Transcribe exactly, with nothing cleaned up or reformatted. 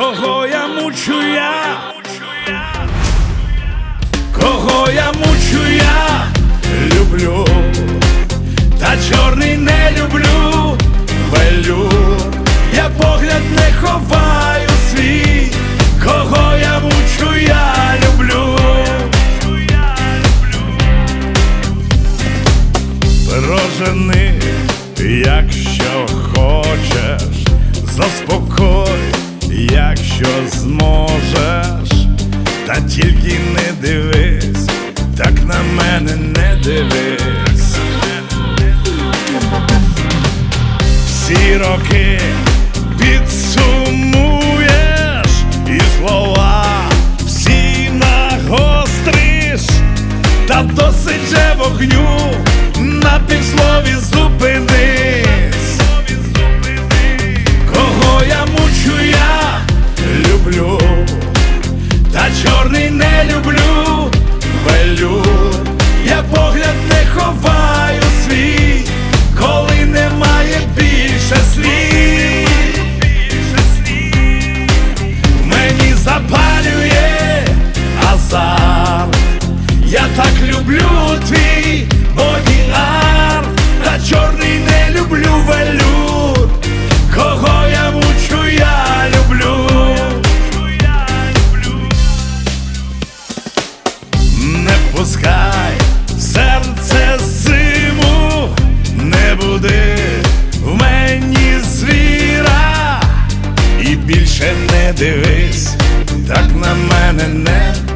Кого я мучу я, кого я мучу я, люблю, та чорний не люблю, велюр, я погляд не ховаю свій, кого я мучу я, люблю. Прожени, якщо хочеш, заспокой, якщо зможеш, та тільки не дивись, так на мене не дивись. Всі роки підсумуєш і слова всі нагостриш, та досить же вогню, на півслові зупинись. Кого я мучу я, люблю, та чорний не люблю, велюр, я погляд не ховаю свій, коли немає більше слів. Мені запалює азарт, я так люблю твій боді-арт, та чорний не люблю, велюр, кого я мучу я, люблю. Не впускай в серце зиму, не буди в мені звіра, і більше не дивись, так на мене не